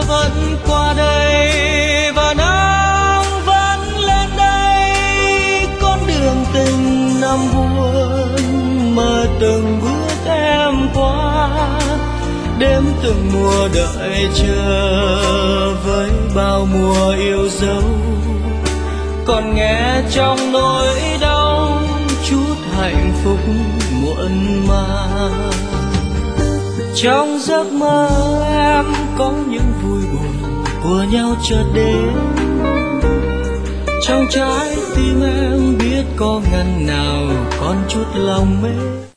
vẫn qua đây và nắng vẫn lên đây. Con đường tình năm buồn mà từng bước em qua, đếm từng mùa đợi chờ với bao mùa yêu dấu. Còn nghe trong nỗi đau chút hạnh phúc muộn màng. Trong giấc mơ em có những vui buồn của nhau chợt đến. Trong trái tim em biết có ngần nào còn chút lòng mê.